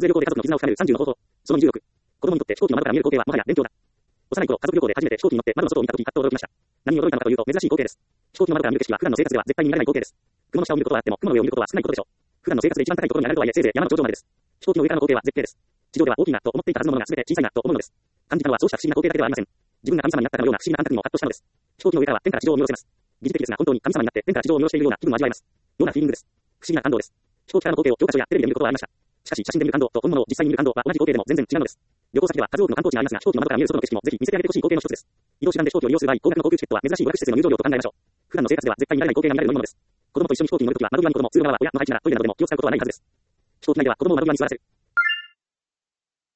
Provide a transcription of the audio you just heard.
連旅行で家族の絆を深める30の方法。その26。子供にとって飛行機の窓から見える光景はもはや勉強だ。幼い頃、家族旅行で初めて飛行機に乗って窓の外を見たとき、パッと驚きました。何に驚いたのかというと、珍しい光景です。飛行機の窓から見る景色は普段の生活では絶対に見られない光景です。雲の下を見ることはあっても、雲の上を見ることは少ないことでしょう。普段の生活で一番高いところに上がるとはいえ、せいぜい山の頂上までです。飛行機の上からの光景は絶景です。地上では大きいなと思っていたはずのものが全て小さいなと思うのです。感じたのはそうした不思議な光景だけではありません。自分が神様になったかのような不思議な感覚にもハッとしたのです。飛行機の上からは天から地上を見下ろせます。疑似的ですが本当に神様になって天から地上を見下ろしているような気分も味わえます。ようなフィーリングです。不思議な感動です。飛行機からの光景を教科書やテレビで見ることはありました。しかし写真で見る感動と本物を実際に見る感動は同じ光景でも全然違うのです。旅行先では数多くの観光地がありますが、飛行機の窓から見える外の景色もぜひ見せてあげてほしい光景の一つです。移動手段で飛行機を利用する場合、高額の航空チケットは珍しい娯楽施設への入場料と考えましょう。普段の生活では絶対に見られない光景が見られるものです。子供と一緒に飛行機に乗るときは窓際に子供、通路側は親の配置ならトイレなどでも気を使うことはないはずです。飛行機内では子供を窓際に座らせる。